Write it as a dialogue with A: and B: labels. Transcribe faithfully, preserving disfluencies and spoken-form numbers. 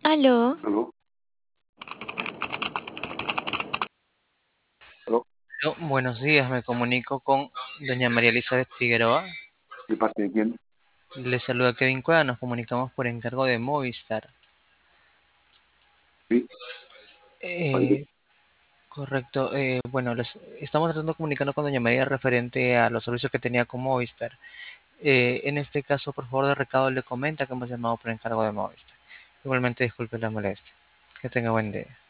A: Aló,
B: ¿Aló? ¿Aló?
A: aló, buenos días, me comunico con doña María Elizabeth Figueroa.
B: ¿De parte de quién?
A: Le saluda Kevin Cueva, nos comunicamos por encargo de Movistar.
B: Sí, cuénteme.
A: Eh, correcto, eh, bueno, les- estamos tratando de comunicarnos con doña María referente a los servicios que tenía con Movistar. Eh, en este caso, por favor, de recado le comenta que hemos llamado por encargo de Movistar. Igualmente, disculpe la molestia. Que tenga buen día.